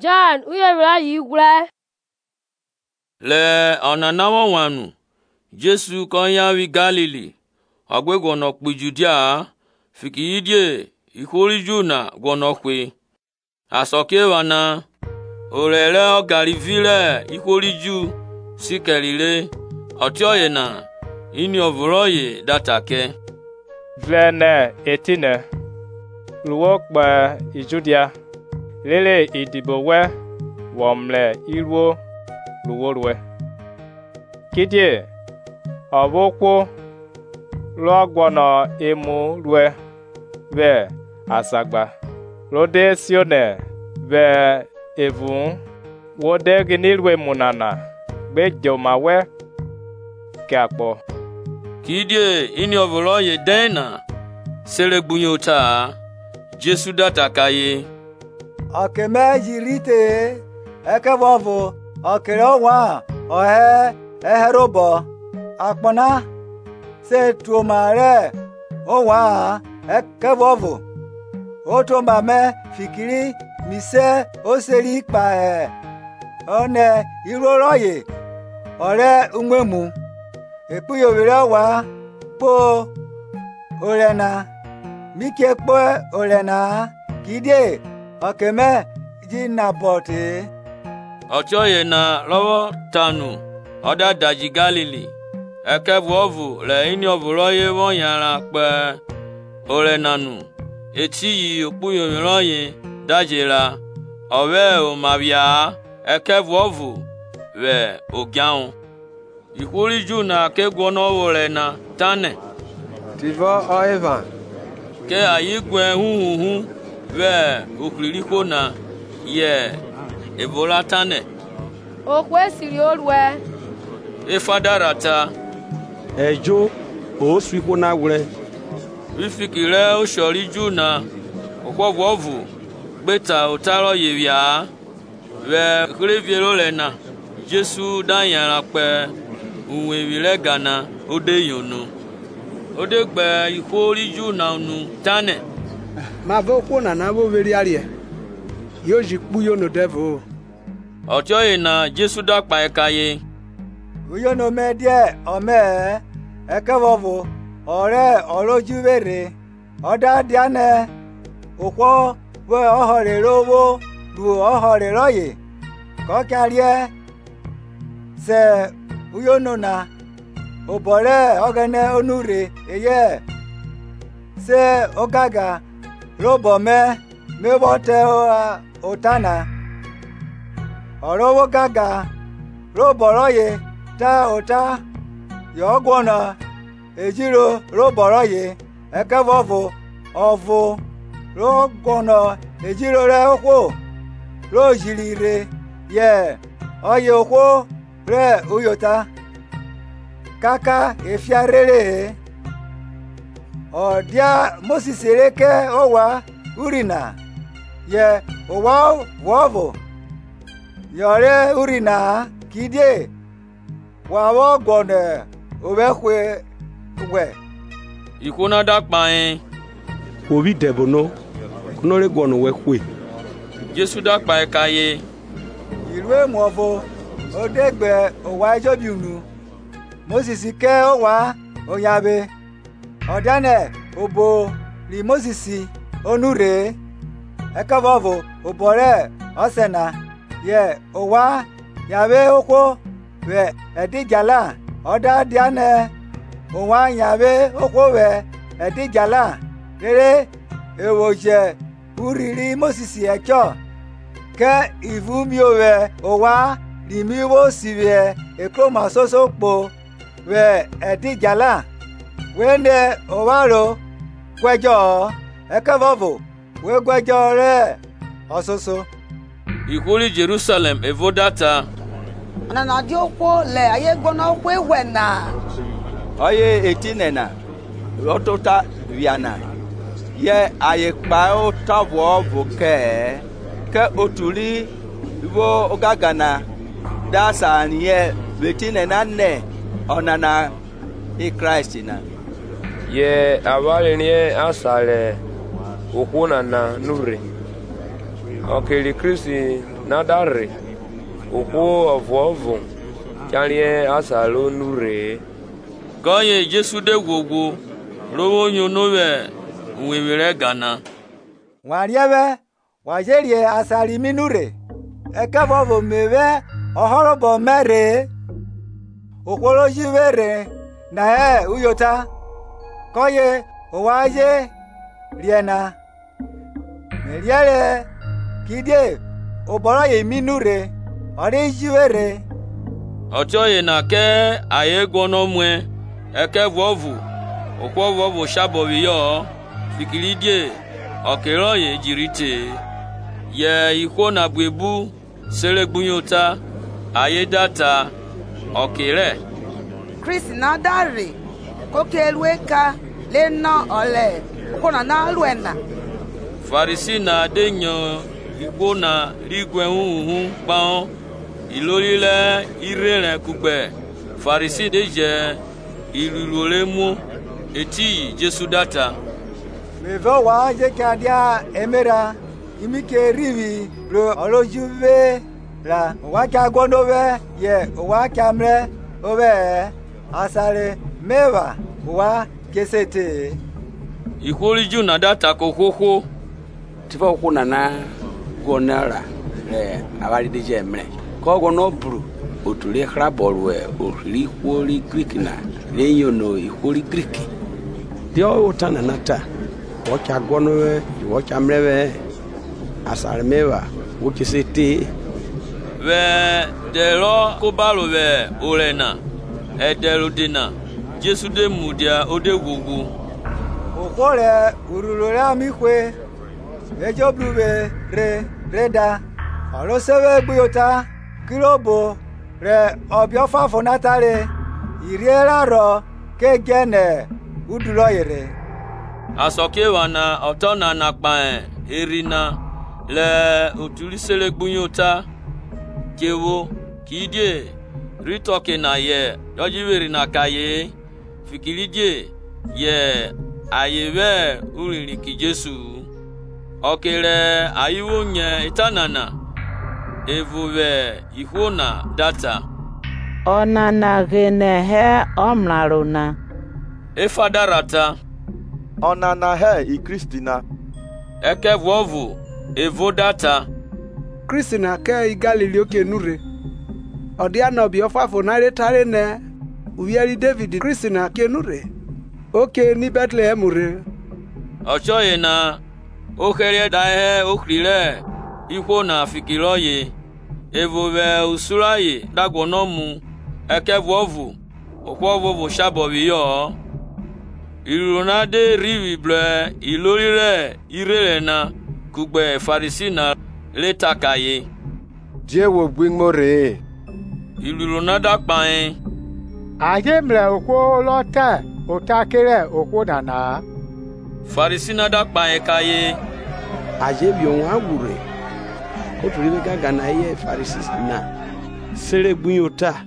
John uyewira yigwe. Le onanawo wanu Jesu konya wi Galili ogbegono pu Judea fikidie ikori Juna gono kwe asoke wana orere ogarivile ikori Ju sikelile otioyena ini ovroye datake vlene etine luokpa ijudia lele idibowe womle ilwo luworwe kidie obokwo logwono emu rwe ve asagba rode sione ve evun wode ginilwe munana gbejomawe kiapo kidie ini ovroye dena selegbunyota Jesu datakaye akeme yirite ekevovo akerewa ohe eherobo akpona se tuomare owa ekevovo otomame fikiri mise oseri pa one iroroye ore umwemu epuyowere wa po orena mike po orena kide akeme jinabote ochoye na lowo tanu oda daji Galili ekevovu le ini ovuroye wonyara pe orenanu eti opuyomiroye dajera owe omabia ekevovu we ogiaun ikuri Juna kegwono orena tane tivo oevan ke ayigwe huhuhu we okririko na ye ebola tane Okwe siri olwe. Efadarata ejo o suiko na wure wifikire oshori Juna okwovovu gbeta otaro yevia we kreviero lena Jesu danyara pe unwevire gana ode yonu ode gbe ikori Juna nu tane ma vokwo na bo veri arie yo jikpu yo no devil ochoye na Jesu dakpa ekaye uyo no medie ome ekevovo ore orojuvere oda diane okwo we ohore rowo du ohore roye ko karie se uyo no na obore ogene onure eye se ogaga robo mebote otana orowo gaga roboroye ta ota yogwona ejiro roboroye ekevovo ovu rogwona ejiro re okwo rojirire ye oye okwo re uyota kaka efiarere odia Moses ereke owa urina ye owa wovo yore urina kidie wawo gone obekwe we ikuna dakpa obi debono kunore gwono wekwe Jesu dakpa ekaye irwe movo odegbe owa ejobiunu Moses ke owa oyabe odane obo ri Moses onure ekavovo obore osena ye owa yabe okwo we edijala oda diane owa yabe okwo we edijala rere ewoje uriri Moses echo ke ivumiowe owa limiwo siwe ekroma sosopo we edijala wende owaro gwejo ekavovo we gwejo re ososo ikuri Jerusalem evodata na di okwo le aye gbona okwo ewena oye etinena otota viana ye aye pa otavo voke ke otuli wo ogagana dasa niye betinena ne onana Christ na ye awale ni asale okuna na nure okeli Kristi nadare okwo ovuovu chalie asalo nure goye Jesu de gwogwo rowo nyonowe nwewere gana nwariebe wajerie asari minure ekebovo mebe ohorobo mere okworo jivere na uyota koye owaje riena meriere kide oboro ye minure ori jivere ochoye na ke aye gwonomwe ekevovu okwovovu shaboviyo fikilidie okeroye jirite ye iko na bwebu selegbunyota aye data okere Kristi na dari kokelweka lena ole kona na luena Farisi na denyo iko na rigwe huhu pao ilorile irere kugbe Farisi deje ilulolemu eti Jesu data mevo wa je kadia emera imike rivi ro olojuve la wa ka gwonowe ye wa kamre obe asare meva wa kesete ikoliju na data kokoko tifa kuna na gonara abali deje emre ko gono bru otule khrabolu ohiri kwoli Greek na lenyo no iholi Greek dio utana nata wocha gonowe wocha mrewe asarmeva wokisete ve dero kobalo ve orena edero dina Jesu de mudia ode gugu okore urulore amikwe ejoblube reda olosewe gbuyota kilobo re obiofa fonatare iriera kegene uduloyere asokewa na otona na kpan erina le utulisele gbunyota kewo kidie ritoke na ye yojiveri na kaye fikilidie ye ayeve uriri ki Jesu okere ayiwo nye itanana evuve ihona data onana gene he omlaruna efadarata onana he ikristina ekevovu evodata Kristina ke Galili oke nure odiana bi ofafo na retare ne uyeri David Kristina ke nure oke ni Bethlehem re ochoye na okere dahe okrile ihona fikiroye evove usuraye dagwonomu ekevovu okwovovu shaboviyo irunade rivible ilorire irelena kugbe Farisi na letakaye die wo gbingmore ilurunada pain ajemle okwo lota otakere okwo nana Farisi na da pain kaye ajebi on agure oturibe gaga na ye Farisi na selegbunyota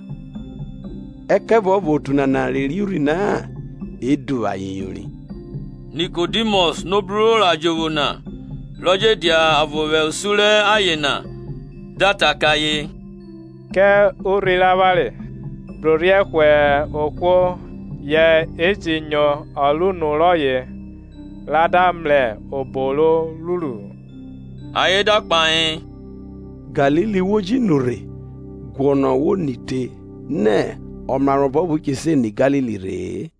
ekebo botuna na leliuri na edu ayeyori Nicodemus no bro la jovona loje dia avove usule ayena data kaye ke urila vale brorie kwe okwo ye ejinyo alunu loye ladamle obolo lulu ayeda pain Galili woji nure gwono wo nite ne omaro bobu kise ni Galili re